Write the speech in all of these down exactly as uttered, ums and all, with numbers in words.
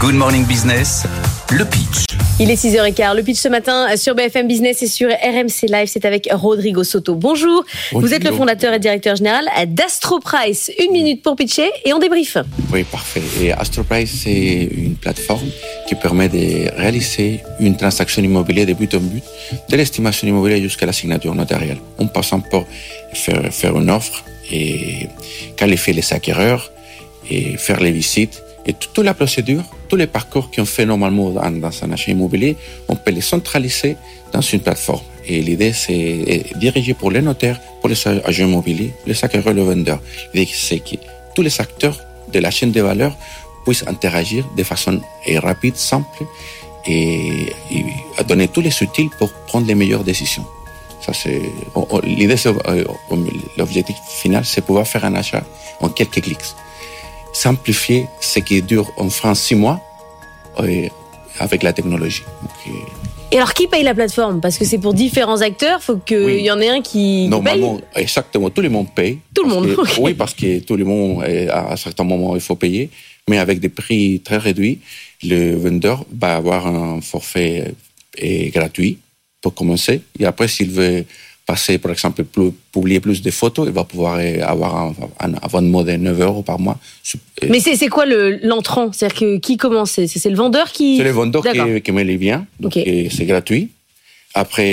Good Morning Business, le pitch. Il est six heures quinze. Le pitch ce matin sur B F M Business et sur R M C Live, c'est avec Rodrigo Soto. Bonjour. Bonjour. Vous êtes le fondateur et directeur général d'Astroprice. Une minute pour pitcher et on débrief. Oui, parfait. Et Astroprice, c'est une plateforme qui permet de réaliser une transaction immobilière de but en but, de l'estimation immobilière jusqu'à la signature notariale. En passant par faire, faire une offre et qualifier les acquéreurs et faire les visites. Et toute la procédure, tous les parcours qu'on fait normalement dans, dans un achat immobilier, on peut les centraliser dans une plateforme. Et l'idée, c'est diriger pour les notaires, pour les agents immobiliers, les acquéreurs et les vendeurs. L'idée, c'est que tous les acteurs de la chaîne de valeur puissent interagir de façon rapide, simple et, et donner tous les outils pour prendre les meilleures décisions. Ça, c'est, l'idée, c'est, l'objectif final, c'est pouvoir faire un achat en quelques clics. Simplifier ce qui dure en France six mois euh, avec la technologie. Donc, euh... Et alors, qui paye la plateforme? Parce que c'est pour différents acteurs, il faut qu'il oui. y en ait un qui, Normalement, qui paye. Exactement, tout le monde paye. Tout le monde, que, okay. Oui, parce que tout le monde, à un certain moment, il faut payer, mais avec des prix très réduits. Le vendeur va avoir un forfait et gratuit pour commencer. Et après, s'il veut passer, par exemple, plus, publier plus de photos, il va pouvoir avoir un, un abonnement de neuf euros par mois. Mais c'est, c'est quoi le, l'entrant? C'est-à-dire que qui commence? C'est, c'est le vendeur qui... C'est le vendeur qui, qui met les biens, donc okay. c'est gratuit. Après,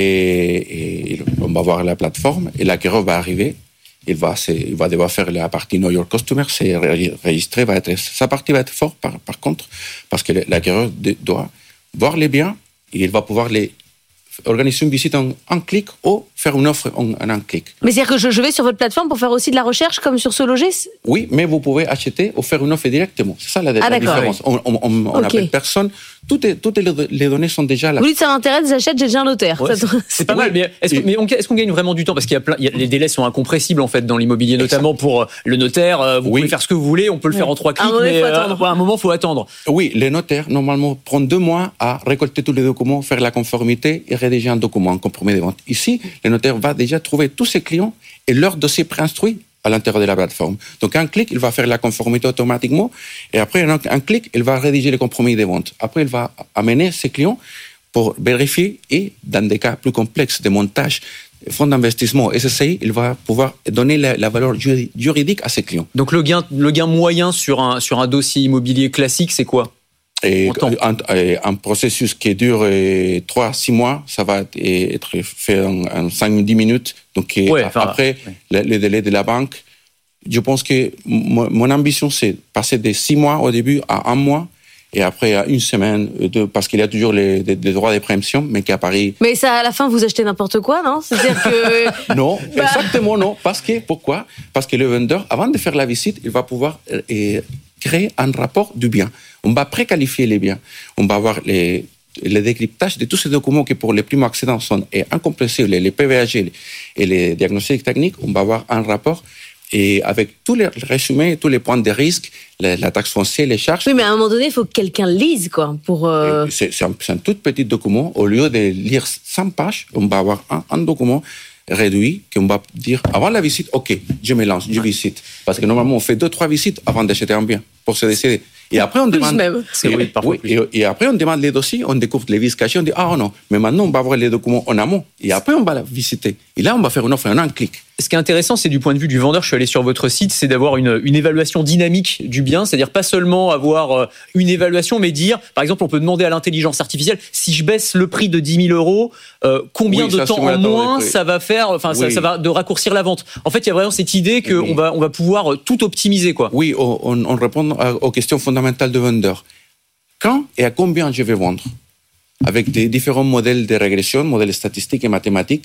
et, on va voir la plateforme et l'acquéreur va arriver. Il va, il va devoir faire la partie Know Your Customer, c'est enregistré, va être, sa partie va être forte par, par contre, parce que l'acquéreur doit voir les biens et il va pouvoir les organiser une visite en un clic ou faire une offre en, en un clic. Mais c'est-à-dire que je, je vais sur votre plateforme pour faire aussi de la recherche comme sur Se Loger? Oui, mais vous pouvez acheter ou faire une offre directement. C'est ça la, ah, la différence. Oui. On on, on okay. appelle personne. Toutes les, toutes les données sont déjà là. Vous dites ça m'intéresse, j'achète, j'ai déjà un notaire. Ouais, ça, c'est, c'est pas mal, mais est-ce, que, mais on, est-ce qu'on gagne vraiment du temps? Parce qu'il y a plein, il y a, les délais sont incompressibles en fait dans l'immobilier, notamment pour le notaire. Vous oui. pouvez faire ce que vous voulez, on peut le faire oui. en trois clics, un mais à euh, un moment, il faut attendre. Oui, les notaires, normalement, prennent deux mois à récolter tous les documents, faire la conformité et rédiger un document, un compromis de vente. Ici, le notaire va déjà trouver tous ses clients et leur dossier préinstruit à l'intérieur de la plateforme. Donc, un clic, il va faire la conformité automatiquement et après, un, un clic, il va rédiger les compromis de vente. Après, il va amener ses clients pour vérifier et, dans des cas plus complexes de montage, fonds d'investissement, S S I, il va pouvoir donner la, la valeur juridique à ses clients. Donc, le gain, le gain moyen sur un, sur un dossier immobilier classique, c'est quoi? Et un, un processus qui dure trois à six mois, ça va être fait en, en cinq à dix minutes. Donc, ouais, enfin, après, ouais. le, le délai de la banque, je pense que mon, mon ambition, c'est passer de six mois au début à un mois et après à une semaine, deux, parce qu'il y a toujours les, les, les droits de préemption, mais qu'à Paris... Mais ça, à la fin, vous achetez n'importe quoi, non? C'est-à-dire que... Non, bah... exactement non. Parce que, pourquoi? Parce que le vendeur, avant de faire la visite, il va pouvoir... Et, créer un rapport du bien. On va préqualifier les biens. On va avoir les, les décryptages de tous ces documents qui, pour les primo-accédants, sont incompréhensibles, les P V A G et les diagnostics techniques. On va avoir un rapport et avec tous les résumés, tous les points de risque, la, la taxe foncière, les charges. Oui, mais à un moment donné, il faut que quelqu'un lise, quoi, pour... Euh... C'est, c'est, un, c'est un tout petit document. Au lieu de lire cent pages, on va avoir un, un document réduit, qu'on va dire, avant la visite, OK, je me lance, je visite. Parce que normalement, on fait deux, trois visites avant d'acheter un bien, pour se décider. Et après, on plus demande... Même. Et, oui, oui, et, et après, on demande les dossiers, on découvre les vices cachés, on dit, ah non, mais maintenant, on va avoir les documents en amont. Et après, on va la visiter. Et là, on va faire une offre en un clic. Ce qui est intéressant, c'est du point de vue du vendeur, je suis allé sur votre site, c'est d'avoir une, une évaluation dynamique du bien, c'est-à-dire pas seulement avoir une évaluation, mais dire, par exemple, on peut demander à l'intelligence artificielle, si je baisse le prix de dix mille euros, euh, combien oui, de temps en moins ça va faire, enfin, oui. ça, ça va de raccourcir la vente. En fait, il y a vraiment cette idée qu'on oui. va, on va pouvoir tout optimiser, quoi. Oui, on, on répond aux questions fondamentales du vendeur. Quand et à combien je vais vendre? Avec des différents modèles de régression, modèles statistiques et mathématiques,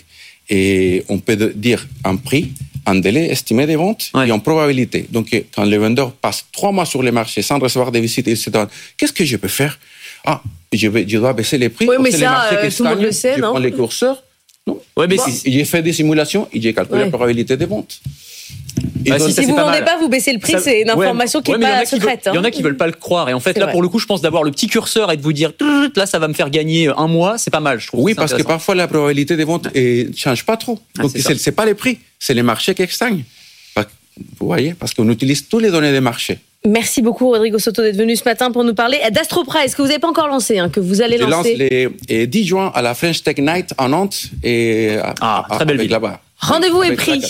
et on peut dire un prix, un délai estimé de vente ouais. et en probabilité. Donc, quand le vendeur passe trois mois sur le marché sans recevoir des visites, il se donne, qu'est-ce que je peux faire? Ah, je, vais, je dois baisser les prix. Oui, mais ça, euh, tout le monde le sait, je non? Je prends les curseurs. Non. Ouais, mais bon. J'ai fait des simulations et j'ai calculé ouais. la probabilité de vente. Bah, si, si vous ne vendez pas, vous baissez le prix, ça, c'est une information ouais, qui n'est ouais, pas secrète. Il y en a qui ne veulent pas le croire. Et en fait, c'est là, vrai. Pour le coup, je pense d'avoir le petit curseur et de vous dire, là, ça va me faire gagner un mois, c'est pas mal, je trouve. Oui, parce que parfois, la probabilité de vente ne change pas trop. Ah, Donc, c'est ce n'est pas les prix, c'est les marchés qui extinguent. Vous voyez, parce qu'on utilise tous les données des marchés. Merci beaucoup Rodrigo Soto d'être venu ce matin pour nous parler d'Astroprice, que vous n'avez pas encore lancé, hein, que vous allez Je lancer. lance les et dix juin à la French Tech Night en Nantes et ah, à, très belle avec ville. là-bas. Rendez-vous est Avec pris.